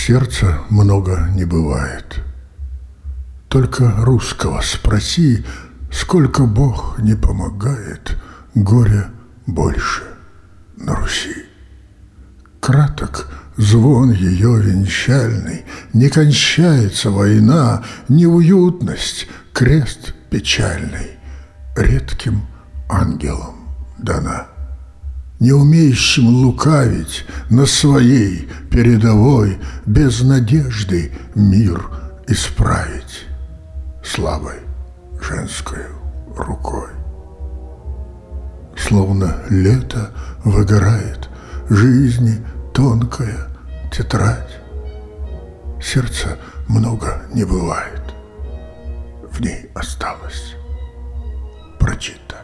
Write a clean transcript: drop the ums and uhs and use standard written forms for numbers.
Сердца много не бывает. Только русского спроси, сколько Бог не помогает, горя больше на Руси. Краток звон ее венчальный, не кончается война, неуютность, крест печальный редким ангелам дана. Не умеющим лукавить на своей передовой, без надежды мир исправить слабой женской рукой. Словно лето выгорает жизни тонкая тетрадь. Сердца много не бывает, в ней осталось прочитать.